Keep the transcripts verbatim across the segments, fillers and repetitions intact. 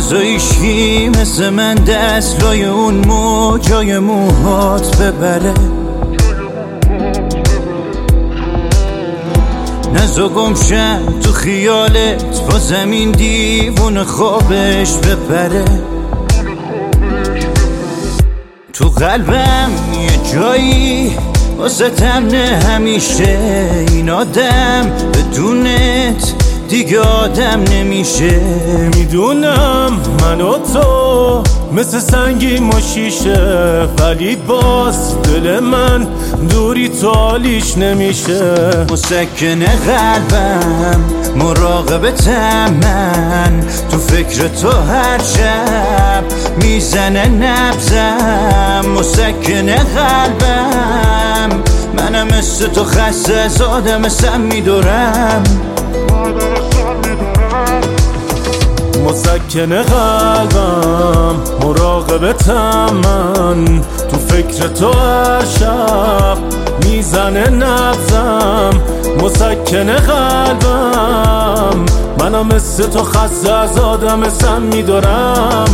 نزایشی مثل من دست لای اون موجای موهات ببره، نزا گمشم تو خیالت با زمین دیوون خوابش ببره. تو قلبم یه جایی واسه تمنه همیشه، این آدم بدونت دیگه آدم نمیشه. میدونم من و تو مثل سنگی و شیشه، ولی باز دل من دوری تو حالیش نمیشه. مسکن قلبم مراقبتم من، تو فکر تو هر شب میزنه نبضم. مسکن قلبم منم مثل تو خسته از آدم سم میدورم. مسکن قلبم مراقبتم من، تو فکر تو هر شب میزنه نبضم. مسکن قلبم منم مثل تو خسته از آدم سم میدارم.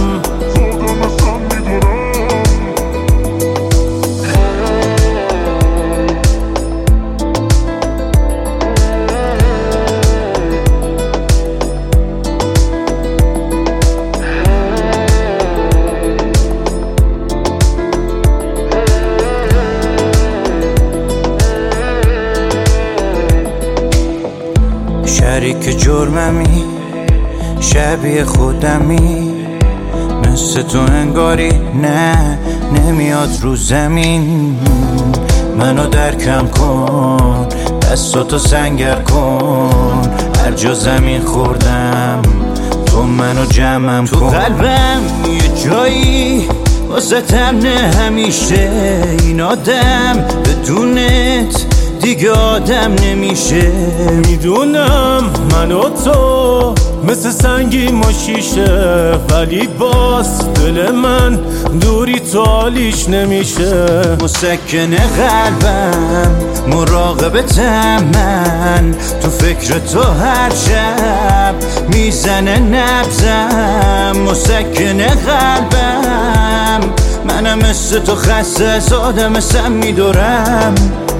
شریک جرممی شبیه خودمی، مثل تو انگاری نه نمیاد رو زمین. منو درکم کن دستاتو سنگر کن، هر جا زمین خوردم تو منو جمعم کن. تو قلبم یه جایی واسه تمنه همیشه، این آدم بدونت دیگه آدم نمیشه. میدونم من و تو مثل سنگی و شیشه، ولی باز دل من دوری تو حالیش نمیشه. مسکن قلبم مراقبتم من، تو فکر تو هر شب میزنه نبضم. مسکن قلبم منم مثل تو خسته از آدم سم میدورم.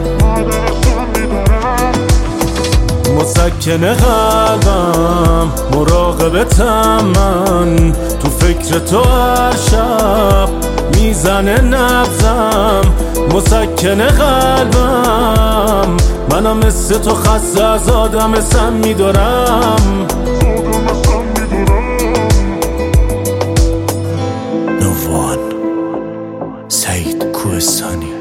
مسکن قلبم مراقبتم من، تو فکر تو هر شب میزنه نبضم. مسکن قلبم منم مثل تو خسته از آدم سم میدارم. نوان سعید کوهستانی.